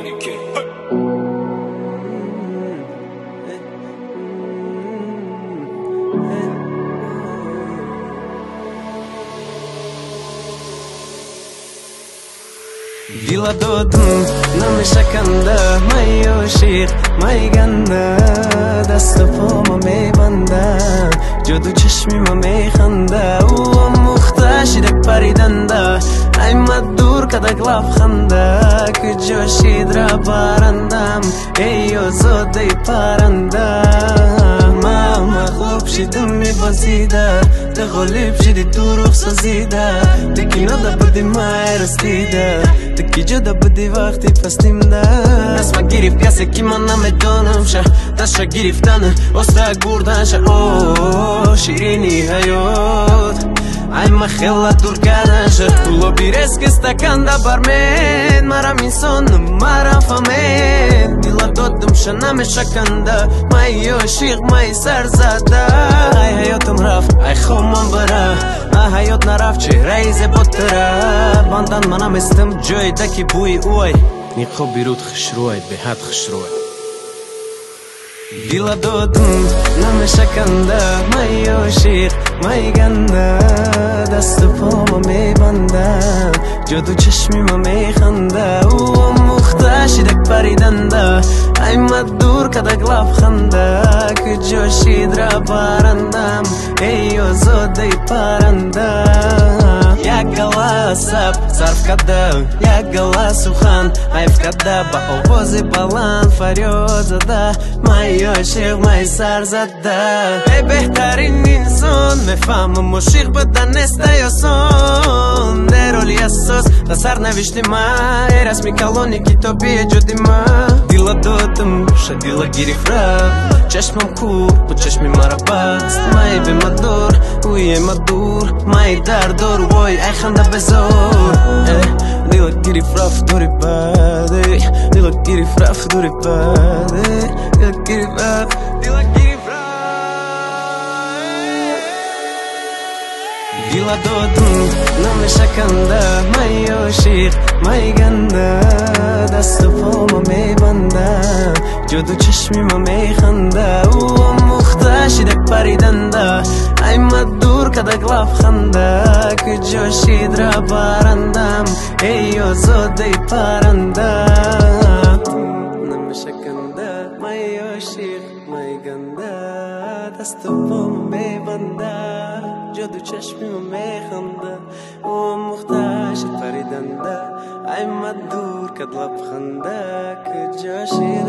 Dila dodum namishakanda mayo shiq mayganda dasta poma mebanda jodu chashmima mekhanda u muhtashidek paridanda ay madur kadak lafkhanda kujoshid ra parandam eyo zodey paranda mama khub shidim mibazida de ghalib shidi tu rukhsazida dekino da badi mayrastida Taki jada budi vaqti pastimda Nasma girif kase ki man namedonam sha Dasha giriftana osta gurdan sha shirini hayot Ay ma khela dur kardan sha Ulo bires ke stakanda barmen Maram inson maram famen Dila dodum sha nameshakanda May yoshiq may sarzada Ay hayotum raf ay khomam bara Ay hayot naraf che reize botara Bandan manam istim joy daki bui uay Nikho birut khshroy behat khshroy Dila dodum nameshakanda May yoshiq may ganda Dastu poma mebanda Jodu chashmima mekhanda muhtashidek paridanda Ay madur kadak lafkhanda Kujoshid ra parandam Eyo zodey paranda Голосап, сарфкада, я голос ухан Айфкада, ба овози баланд фарёд зада Майё шиқ, май сар зада Эй беҳтарин инсон, мефаҳмам мушиқ будан нестай осон Дероли асос, да сар навишти ма Эй расми калони китоби ҷуди ма Дила додум, ша дила гириф рафт Чашмам кур, бу чашми мара баст Май бемадор, уе мадур Май дардор, вой, ай ханда безор Dila girif raf duri bade Dila girif raf duri bade Dila girif raf Dila girif raf Dila dodum nameshakanda May yoshiq may ganda Dastu poma mebanda Jodu chashmima mekhanda muhtashidek paridanda Ay madur kadak lafkhanda Kujoshid ra parandam Eyo zodey paranda Nameshakanda May yoshiq may ganda Dastu poma mebanda Jodu chashmima mekhanda muhtashid paridanda Ay madur kadak lafkhanda Kujoshid